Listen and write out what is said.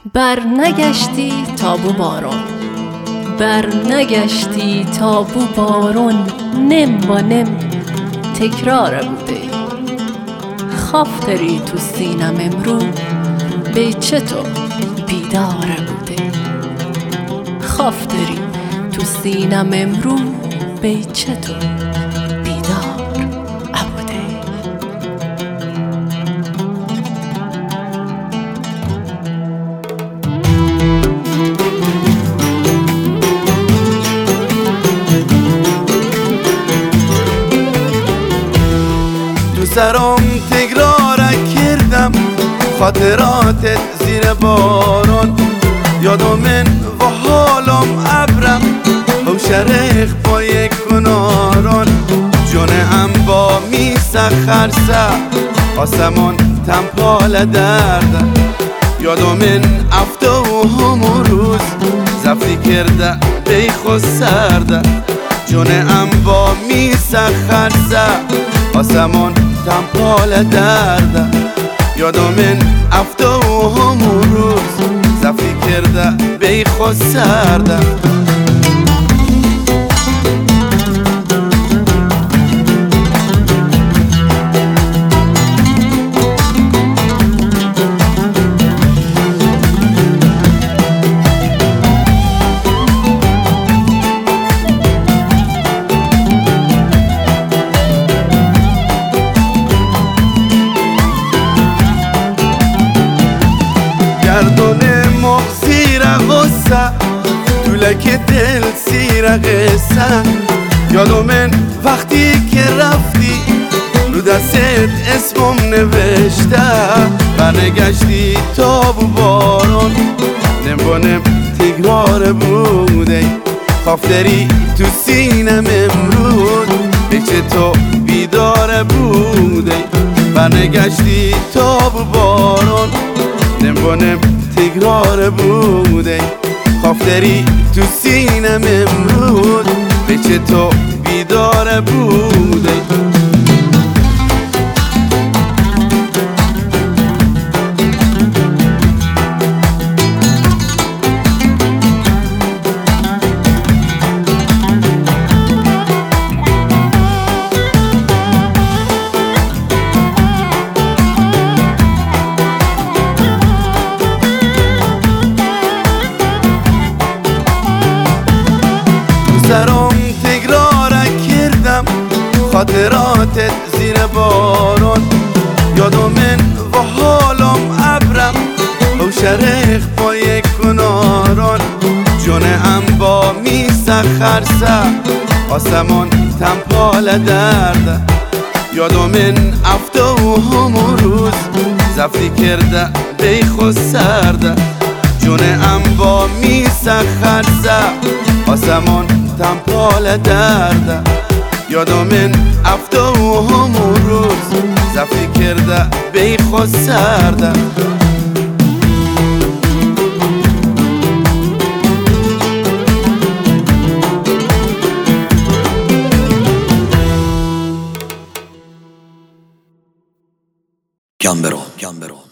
برنگشتی تا بو بارون، برنگشتی تا بو بارون، نم با نم تکرار بوده. خواب داری تو سینم امرو، بیچه تو بیدار بوده. خواب داری تو سینم امرو، بیچه تو بیدار ابوده. تو سرم تکرارک کردم خاطراتت زیر بارون، یادم من و حالم ابرم او شرخ با یک کنارون. جونم با میسخر سر آسمان تنپال درد، یادم من افته و همون روز زفتی کرده بیخو سرده. جونم با میسخر سر آسمان تنپال درد، یادم من افته و همون روز زفتی کرده بیخو سرده. گردون مغزیر غصه طولک دل سیر قصه، یادم من وقتی که رفتی رو دستت اسمم نوشته. برنگشتی تا بو بارون، نم با نم تکرار بوده. خواب داری تو سینم امروز، بیچه تو بیدار بوده. برنگشتی تا بو بارون، نم با نم تکرار بوده. خواب داری تو سینم امروز، بیچه تو بیدار بوده. سرم تکرارک کردم خاطراتت زیر بارون، یادم من و حالم ابرم او شرخ با یک کنارون. جونم با میسخر سر آسمان تنپال درد، یادم من افته و همون روز زفتی کرده بیخو سرده. جونم با میسخر سر آسمان تنپال درد، یادم من افته و همون روز زفتی کرده بیخو سرده. Gambero.